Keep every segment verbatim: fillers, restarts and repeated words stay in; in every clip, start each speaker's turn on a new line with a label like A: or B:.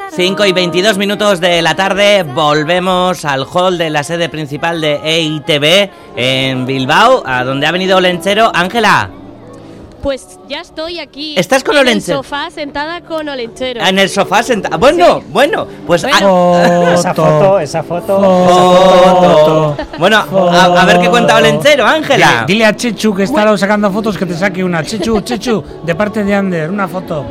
A: cinco y veintidós minutos de la tarde, volvemos al hall de la sede principal de E I T V en Bilbao, a donde ha venido Olentzero. Ángela.
B: Pues ya estoy aquí.
A: ¿Estás con
B: en
A: Olentzero?
B: En el sofá sentada con Olentzero.
A: En el sofá sentada. Bueno, sí. bueno, pues
B: bueno.
A: A...
C: esa foto, esa foto.
A: Foto. Esa foto. Bueno, a, a ver qué cuenta Olentzero, Ángela.
D: Dile, dile a Chechu que está bueno. sacando fotos que te saque una. Chechu, Chechu, de parte de Ander, una foto.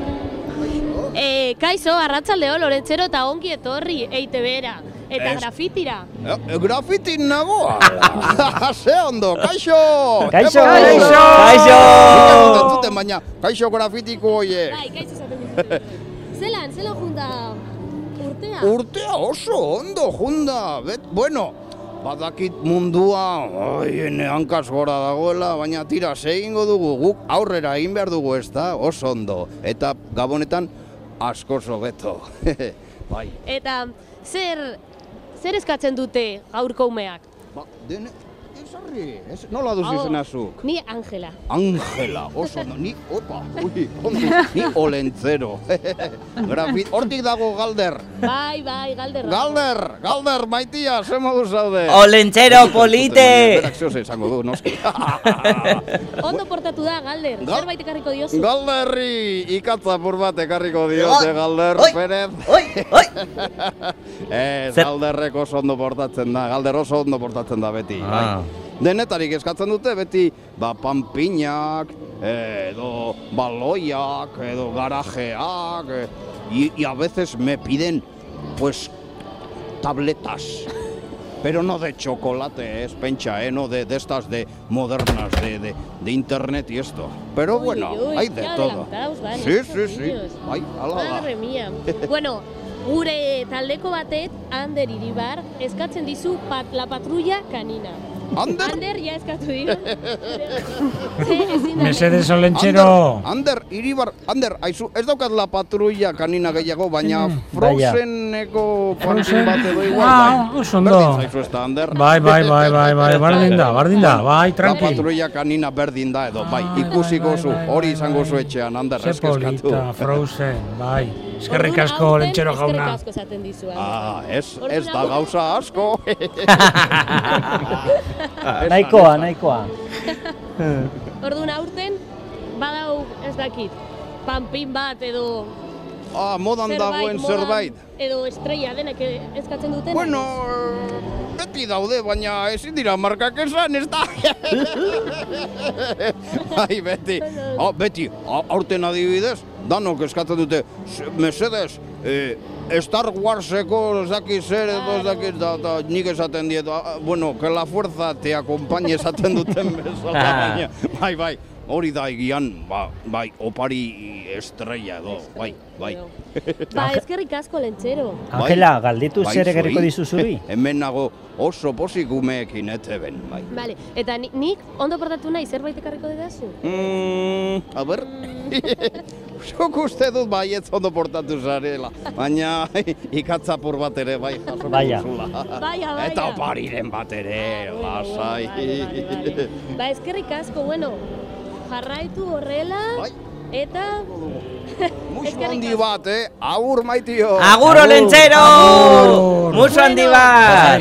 B: Eh, kaixo, arratsaldeo, Olentzero eta ongi etorri E I T V-era. Eta es... grafitira.
E: Eh, grafitin nagoa. Ze ondo, kaixo.
C: Kaixo.
A: Kaixo. Kaixo.
E: Entzuten baina, kaixo grafitiko hoiek.
B: Bai, kaixo zaten dut. Zelan, zelan junta urtea?
E: Urtea oso ondo junda. Bet, bueno, badakit mundua, oi, ene hankaz gora dagoela, baina tira, segingo dugu, guk aurrera egin behar dugu ez da, oso ondo. Eta gabonetan, asko hobeto. Bai.
B: Eta zer zer eskatzen dute gaurko umeak?
E: Ba, dene, esarri, es, nola duzu oh, izenazuk?
B: Ni Ángela.
E: Ángela, oso ondo, ni, opa, ui, kontu, ni Olentzero. Grafit, hortik dago Galder.
B: Bai, bai, Galder.
E: Galder, Galder, maitia, ze modu zaude?
A: Olentzero, polite!
E: Berak zehose esango du, noski.
B: Ondo portatu da, Galder.
E: Gal
B: Zerbait ekarriko diozu?
E: Galderri, ikatzapur bat ekarriko diote, Galder,
A: oi,
E: Perez.
A: Oi, oi!
E: Ez, Galderrek oso ondo portatzen da, Galder oso ondo portatzen da beti. Ah. Bai. Denetarik eskatzen dute beti, ba, panpiñak, edo baloiak, edo garajeak, y, y a veces me piden, pues, tabletas. Pero no de chocolate, es pencha, eh, no de, de estas de modernas, de, de, de internet y esto. Pero uy, bueno, uy, hay de todo.
B: Vale,
E: sí, sí, sí. Ay,
B: Madre mía. Bueno, gure taldeko batet, Ander Iribar, eskatzen dizu pat, la patrulla canina.
E: Ander?
B: Ander, ya eskatu dio.
D: Mesedes Olentzero.
E: Ander, Iribar, Ander, aizu, ez daukat la patrulla kanina gehiago, baina Frozeneko pantin bat edo igual.
D: Ah, oso ondo.
E: Berdin zaizu ez da, Ander.
D: Bai, bai, bai, bai, bai, bardin da, bardin da, bai, tranqui.
E: La patrulla kanina berdin da edo, bai, ikusiko zu, hori izango zu etxean, Ander, ez eskatu.
D: Polita, Frozen, bai. Eskerrik asko, Olentzero jauna.
B: Eskerrik asko esaten dizu.
E: Ah, ez, ez da gauza asko.
C: Nahikoa, nahikoa.
B: Orduan aurten, badau ez dakit, panpin bat edo...
E: Ah, modan dagoen zerbait.
B: Edo estrella denek eskatzen duten.
E: Bueno, beti daude, baina ezin dira markak esan, ez da? Bai, beti. Ah, beti, aurten adibidez, danok eskatzen dute, mesedez, eh, Star Warseko ez dakit zer edo ez dakit, da, da, nik esaten diet, bueno, que la fuerza te acompañe esaten duten bezala, baina, bai, bai, hori da egian, ba, bai, opari estrella edo, bai, bai.
B: Ba, eskerrik asko, Olentzero.
C: Ángela, galditu zer egarriko dizu zuri?
E: Hemen nago oso posik umeekin eteben, bai.
B: Vale, eta nik ondo portatu nahi zerbait ekarriko didazu?
E: Mm, a ber, zuk uste dut baietz ondo portatu zarela, baina ikatzapur bat ere bai jasoko duzula.
B: Baia, baia.
E: Eta opariren bat ere, lasai.
B: Ba, eskerrik asko, bueno, jarraitu horrela, eta...
E: Musu handi bat, eh? Agur, maitio!
A: Agur, Olentzero! Musu handi bat!